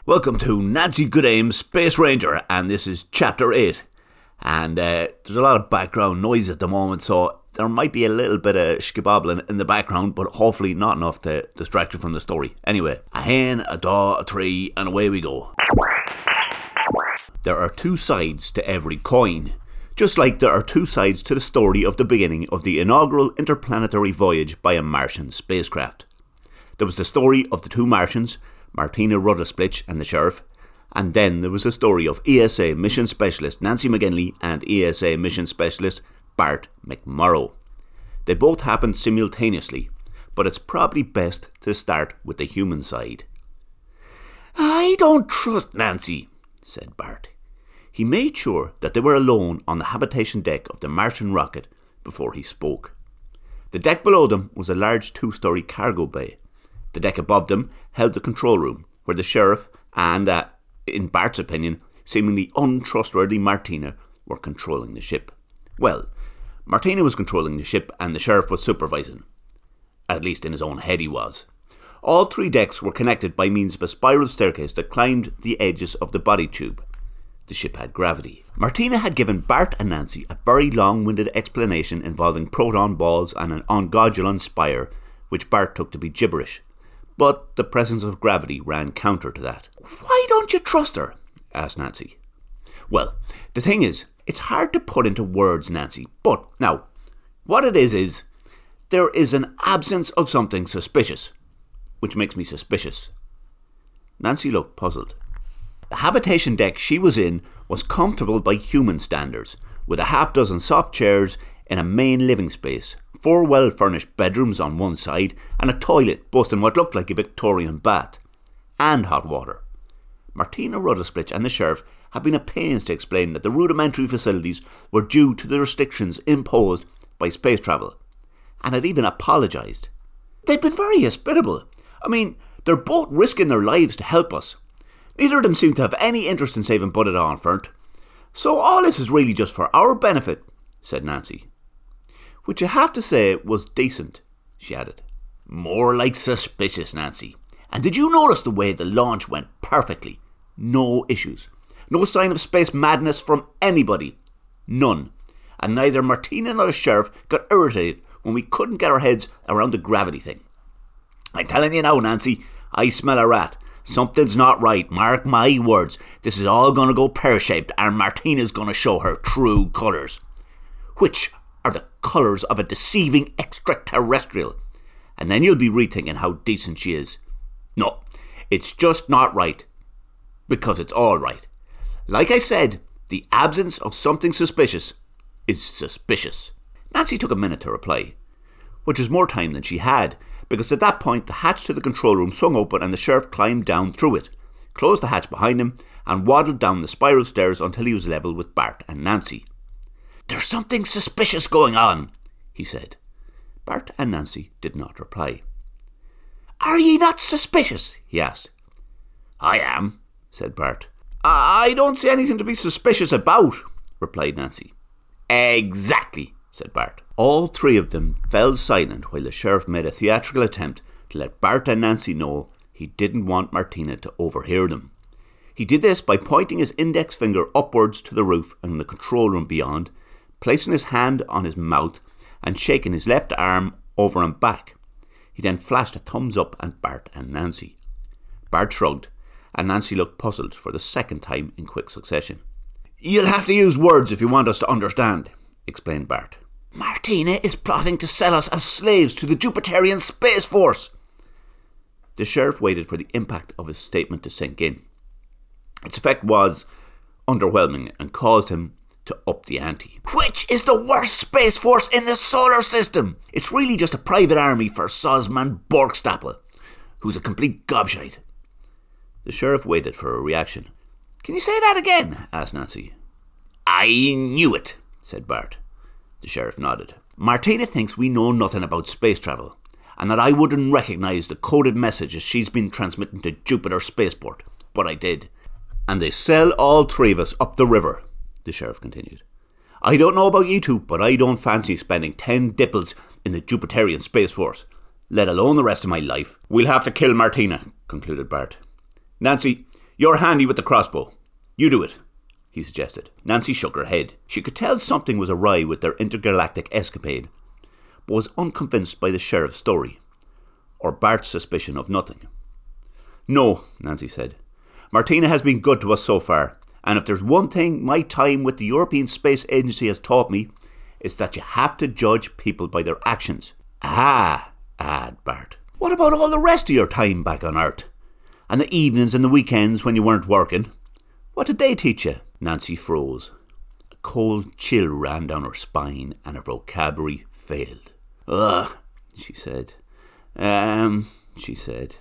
Welcome to Nancy Goodame, Space Ranger, and this is Chapter 8. And there's a lot of background noise at the moment, so there might be a little bit of skibobbling in the background, but hopefully not enough to distract you from the story. Anyway, a hen, a daw, a tree, and away we go. There are two sides to every coin, just like there are two sides to the story of the beginning of the inaugural interplanetary voyage by a Martian spacecraft. There was the story of the two Martians, Martina Ruthersplich and the Sheriff, and then there was the story of ESA Mission Specialist Nancy McGinley and ESA Mission Specialist Bart McMorrow. They both happened simultaneously, but it's probably best to start with the human side. "I don't trust Nancy," said Bart. He made sure that they were alone on the habitation deck of the Martian rocket before he spoke. The deck below them was a large two-storey cargo bay. The deck above them held the control room, where the Sheriff and, in Bart's opinion, seemingly untrustworthy Martina were controlling the ship. Well, Martina was controlling the ship and the Sheriff was supervising. At least in his own head he was. All three decks were connected by means of a spiral staircase that climbed the edges of the body tube. The ship had gravity. Martina had given Bart and Nancy a very long-winded explanation involving proton balls and an Ongogulon spire, which Bart took to be gibberish. But the presence of gravity ran counter to that. "Why don't you trust her?" asked Nancy. "Well, the thing is, it's hard to put into words, Nancy, but now, what it is there is an absence of something suspicious, which makes me suspicious." Nancy looked puzzled. The habitation deck she was in was comfortable by human standards, with a half-dozen soft chairs in a main living space, 4 well-furnished bedrooms on one side, and a toilet boasting what looked like a Victorian bath, and hot water. Martina Ruthersplich and the Sheriff had been at pains to explain that the rudimentary facilities were due to the restrictions imposed by space travel, and had even apologised. They'd been very hospitable. I mean, they're both risking their lives to help us. Neither of them seem to have any interest in saving Buddha on Fernt. So all this is really just for our benefit, said Nancy. "Which you have to say was decent," she added. "More like suspicious, Nancy. And did you notice the way the launch went perfectly? No issues. No sign of space madness from anybody. None. And neither Martina nor the Sheriff got irritated when we couldn't get our heads around the gravity thing. I'm telling you now, Nancy, I smell a rat. Something's not right. Mark my words. This is all going to go pear-shaped and Martina's going to show her true colours. Which are the colours of a deceiving extraterrestrial. And then you'll be rethinking how decent she is. No, it's just not right. Because it's all right. Like I said, the absence of something suspicious is suspicious." Nancy took a minute to reply, which was more time than she had, because at that point the hatch to the control room swung open and the Sheriff climbed down through it, closed the hatch behind him, and waddled down the spiral stairs until he was level with Bart and Nancy. "There's something suspicious going on," he said. Bart and Nancy did not reply. "Are ye not suspicious?" he asked. "I am," said Bart. "I don't see anything to be suspicious about," replied Nancy. "Exactly," said Bart. All three of them fell silent while the Sheriff made a theatrical attempt to let Bart and Nancy know he didn't want Martina to overhear them. He did this by pointing his index finger upwards to the roof and the control room beyond, placing his hand on his mouth and shaking his left arm over and back. He then flashed a thumbs up at Bart and Nancy. Bart shrugged, and Nancy looked puzzled for the second time in quick succession. "You'll have to use words if you want us to understand," explained Bart. "Martina is plotting to sell us as slaves to the Jupiterian Space Force." The Sheriff waited for the impact of his statement to sink in. Its effect was underwhelming and caused him to up the ante. "Which is the worst space force in the solar system? It's really just a private army for Salzman Borgstapel, who's a complete gobshite." The Sheriff waited for a reaction. "Can you say that again?" asked Nancy. "I knew it," said Bart. The Sheriff nodded. "Martina thinks we know nothing about space travel, and that I wouldn't recognise the coded messages she's been transmitting to Jupiter Spaceport. But I did. And they sell all three of us up the river," the Sheriff continued. "I don't know about you two, but I don't fancy spending 10 dipples in the Jupiterian Space Force, let alone the rest of my life." "We'll have to kill Martina," concluded Bart. "Nancy, You're handy with the crossbow. You do it, he suggested. Nancy shook her head. She could tell something was awry with their intergalactic escapade, but was unconvinced by the sheriff's story, or Bart's suspicion of nothing. No, Nancy said. Martina has been good to us so far, and if there's one thing my time with the European Space Agency has taught me, it's that you have to judge people by their actions. Ah, Bart. What about all the rest of your time back on Earth? And the evenings and the weekends when you weren't working? What did they teach you? Nancy froze. A cold chill ran down her spine and her vocabulary failed. Ugh, she said. She said.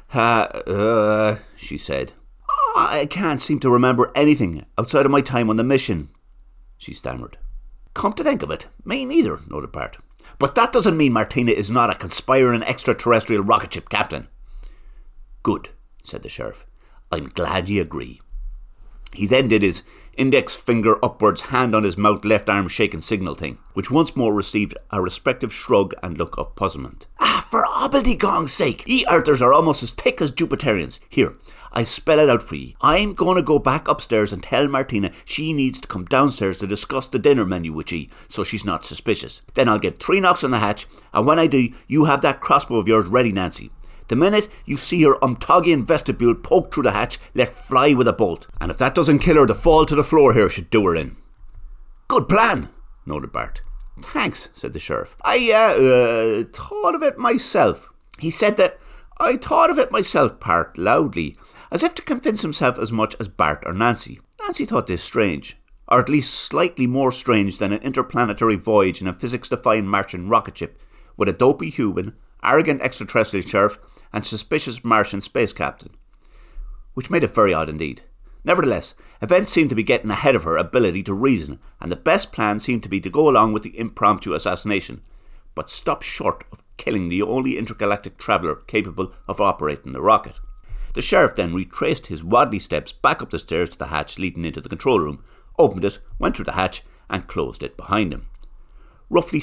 She said. I can't seem to remember anything outside of my time on the mission, she stammered. Come to think of it, me neither, nodded Bart. But that doesn't mean Martina is not a conspiring extraterrestrial rocket ship captain. Good, said the sheriff. I'm glad you agree. He then did his index finger upwards, hand on his mouth, left arm shaking signal thing, which once more received a respective shrug and look of puzzlement. For Obbledygong's sake, ye Earthers are almost as thick as Jupiterians. Here, I spell it out for ye. I'm going to go back upstairs and tell Martina she needs to come downstairs to discuss the dinner menu with ye, so she's not suspicious. Then I'll get 3 knocks on the hatch, and when I do, you have that crossbow of yours ready, Nancy. The minute you see her Umtogian vestibule poke through the hatch, let fly with a bolt. And if that doesn't kill her, the fall to the floor here should do her in. Good plan, nodded Bart. Thanks, said the sheriff. I thought of it myself. He said that I thought of it myself part loudly, as if to convince himself as much as Bart or Nancy. Nancy thought this strange, or at least slightly more strange than an interplanetary voyage in a physics-defying Martian rocket ship, with a dopey human, arrogant extraterrestrial sheriff, and suspicious Martian space captain. Which made it very odd indeed. Nevertheless, events seemed to be getting ahead of her ability to reason, and the best plan seemed to be to go along with the impromptu assassination, but stop short of killing the only intergalactic traveller capable of operating the rocket. The sheriff then retraced his waddly steps back up the stairs to the hatch leading into the control room, opened it, went through the hatch, and closed it behind him. Roughly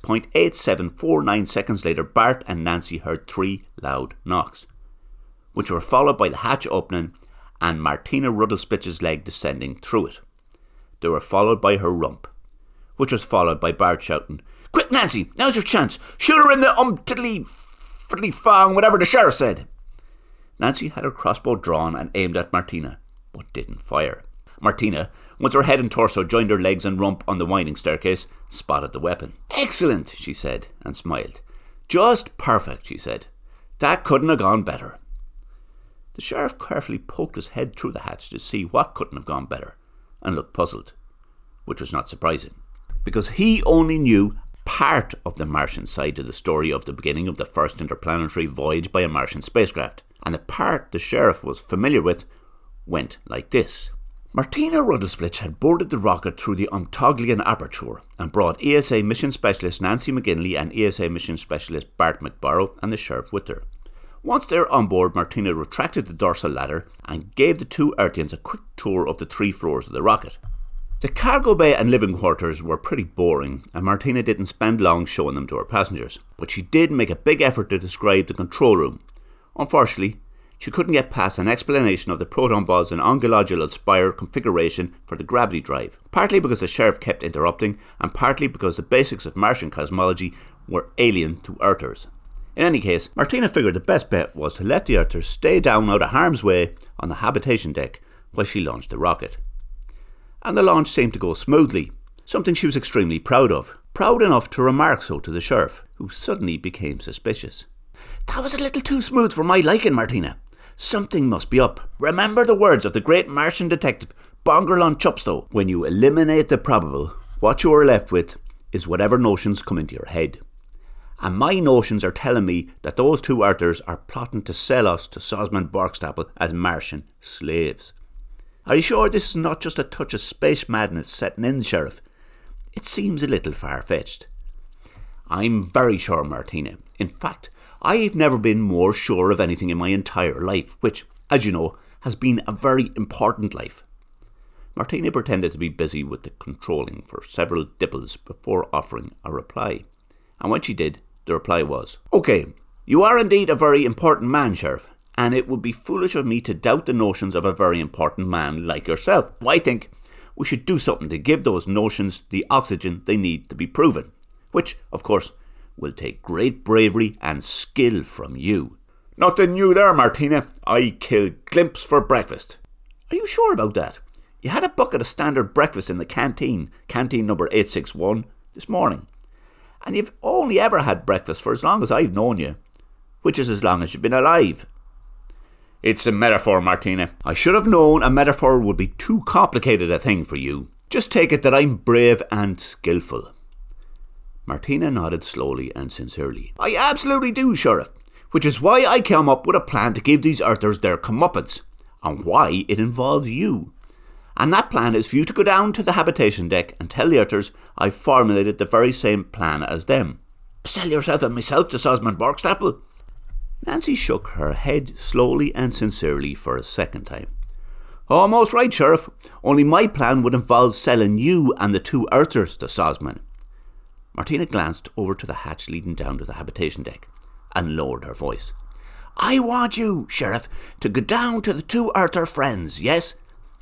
6.8749 seconds later, Bart and Nancy heard 3 loud knocks, which were followed by the hatch opening and Martina Ruddlesplitch's leg descending through it. They were followed by her rump, which was followed by Bart shouting, "Quick, Nancy, now's your chance. Shoot her in the tiddly fong, whatever the sheriff said." Nancy had her crossbow drawn and aimed at Martina, but didn't fire. Martina, once her head and torso joined her legs and rump on the winding staircase, spotted the weapon. "Excellent," she said, and smiled. "Just perfect," she said. "That couldn't have gone better." The sheriff carefully poked his head through the hatch to see what couldn't have gone better, and looked puzzled, which was not surprising, because he only knew part of the Martian side of the story of the beginning of the first interplanetary voyage by a Martian spacecraft, and the part the sheriff was familiar with went like this. Martina Ruddlesplitch had boarded the rocket through the Umtoglian aperture and brought ESA mission specialist Nancy McGinley and ESA mission specialist Bart McBorrow and the sheriff with her. Once they were on board, Martina retracted the dorsal ladder and gave the 2 Earthians a quick tour of the 3 floors of the rocket. The cargo bay and living quarters were pretty boring, and Martina didn't spend long showing them to her passengers, but she did make a big effort to describe the control room. Unfortunately, she couldn't get past an explanation of the proton balls and ongological spire configuration for the gravity drive, partly because the sheriff kept interrupting, and partly because the basics of Martian cosmology were alien to Earthers. In any case, Martina figured the best bet was to let the Earthers stay down out of harm's way on the habitation deck while she launched the rocket. And the launch seemed to go smoothly, something she was extremely proud of. Proud enough to remark so to the sheriff, who suddenly became suspicious. "That was a little too smooth for my liking, Martina. Something must be up. Remember the words of the great Martian detective Bongerlon Chupstow. When you eliminate the probable, what you are left with is whatever notions come into your head. And my notions are telling me that those 2 Earthers are plotting to sell us to Sosman Borkstapel as Martian slaves. Are you sure this is not just a touch of space madness setting in, Sheriff? It seems a little far-fetched." "I'm very sure, Martina. In fact, I've never been more sure of anything in my entire life, which, as you know, has been a very important life." Martina pretended to be busy with the controlling for several dipples before offering a reply. And when she did, the reply was, "OK, you are indeed a very important man, Sheriff, and it would be foolish of me to doubt the notions of a very important man like yourself. I think we should do something to give those notions the oxygen they need to be proven, which, of course, will take great bravery and skill from you. Nothing new there, Martina. I killed Glimps for breakfast. Are you sure about that? You had a bucket of standard breakfast in the canteen number 861, this morning. And you've only ever had breakfast for as long as I've known you, which is as long as you've been alive. It's a metaphor, Martina. I should have known a metaphor would be too complicated a thing for you. Just take it that I'm brave and skillful. Martina nodded slowly and sincerely. I absolutely do, Sheriff, which is why I came up with a plan to give these Earthers their comeuppance, and why it involves you. And that plan is for you to go down to the habitation deck and tell the Earthers I formulated the very same plan as them. Sell yourself and myself to Sosman Barkstaple? Nancy shook her head slowly and sincerely for a second time. Almost right, Sheriff, only my plan would involve selling you and the two Earthers to Sosman. Martina glanced over to the hatch leading down to the habitation deck and lowered her voice. I want you, Sheriff, to go down to the two Earther friends, yes?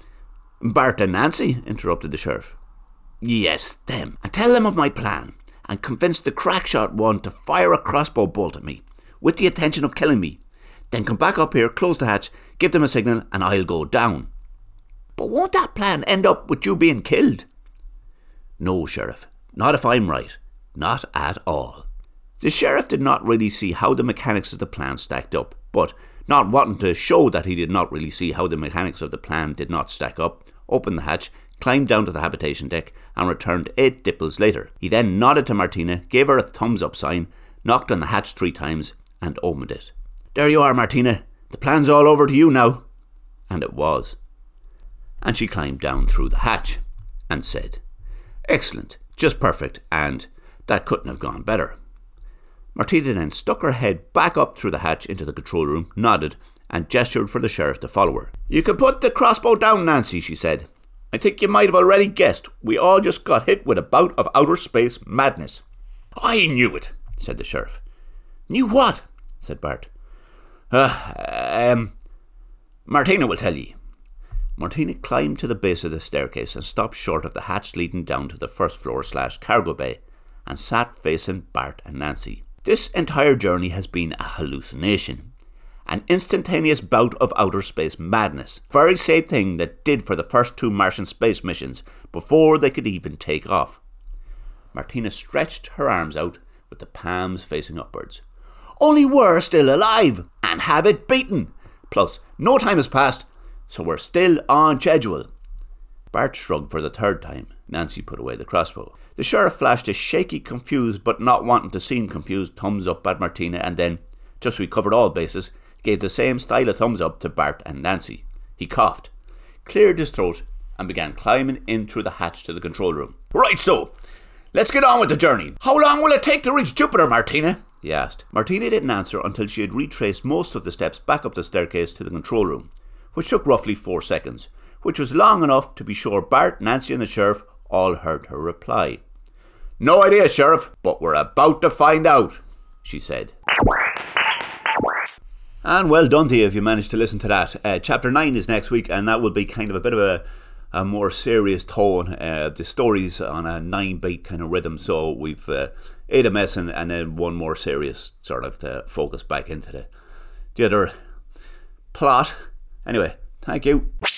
Bart and Nancy, interrupted the Sheriff. Yes, them. And tell them of my plan, and convince the crackshot one to fire a crossbow bolt at me, with the intention of killing me. Then come back up here, close the hatch, give them a signal, and I'll go down. But won't that plan end up with you being killed? No, Sheriff, not if I'm right. Not at all. The Sheriff did not really see how the mechanics of the plan stacked up, but not wanting to show that he did not really see how the mechanics of the plan did not stack up, opened the hatch, climbed down to the habitation deck, and returned 8 dipples later. He then nodded to Martina, gave her a thumbs up sign, knocked on the hatch 3 times, and opened it. There you are, Martina. The plan's all over to you now. And it was. And she climbed down through the hatch, and said, Excellent, just perfect, and that couldn't have gone better. Martina then stuck her head back up through the hatch into the control room, nodded, and gestured for the Sheriff to follow her. You can put the crossbow down, Nancy, she said. I think you might have already guessed. We all just got hit with a bout of outer space madness. I knew it, said the Sheriff. Knew what? Said Bart. Martina will tell ye. Martina climbed to the base of the staircase and stopped short of the hatch leading down to the first floor / cargo bay, and sat facing Bart and Nancy. This entire journey has been a hallucination. An instantaneous bout of outer space madness. Very same thing that did for the first 2 Martian space missions before they could even take off. Martina stretched her arms out with the palms facing upwards. Only we're still alive and have it beaten. Plus, no time has passed, so we're still on schedule. Bart shrugged for the 3rd time. Nancy put away the crossbow. The Sheriff flashed a shaky, confused, but not wanting to seem confused, thumbs up at Martina, and then, just so we covered all bases, gave the same style of thumbs up to Bart and Nancy. He coughed, cleared his throat, and began climbing in through the hatch to the control room. Right so, let's get on with the journey. How long will it take to reach Jupiter, Martina? He asked. Martina didn't answer until she had retraced most of the steps back up the staircase to the control room, which took roughly 4 seconds, which was long enough to be sure Bart, Nancy and the Sheriff all heard her reply. No idea, Sheriff, but we're about to find out, she said. And well done to you if you managed to listen to that. Chapter 9 is next week, and that will be kind of a bit of a more serious tone. The story's on a 9-beat kind of rhythm, so we've 8 a mess and then one more serious sort of to focus back into the other plot. Anyway, thank you.